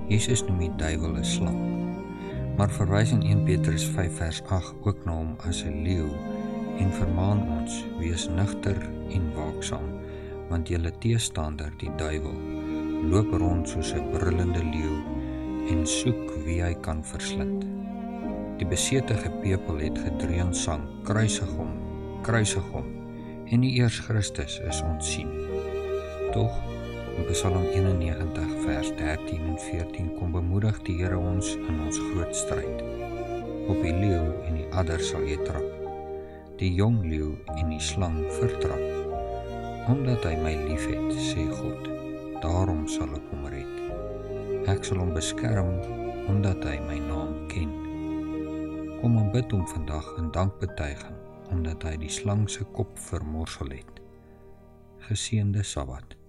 Jesus noem die duiwel 'n slang, maar verwys in 1 Petrus 5 vers 8 ook na hom as 'n leeu en vermaan ons, wees nugter en waaksaam, want julle teestander, die duiwel, loop rond soos 'n brullende leeu en soek wie hy kan verslind. Die besete gepepel het gedreun sang, kruisig hom, en die eers Christus is ontsien. Tog, in Psalm 91 vers 13 en 14 kom bemoedig die Here ons in ons groot stryd. Op die leeu en die adder sal jy trap, die jong leeu en die slang vertrap. Omdat hy my lief het, sê God, daarom sal ek hom red. Ek sal hom beskerm, omdat hy my naam ken. Kom en bid hom vandag in dankbetuiging, omdat hy die slang se kop vermorsel het. Geseënde Sabbat.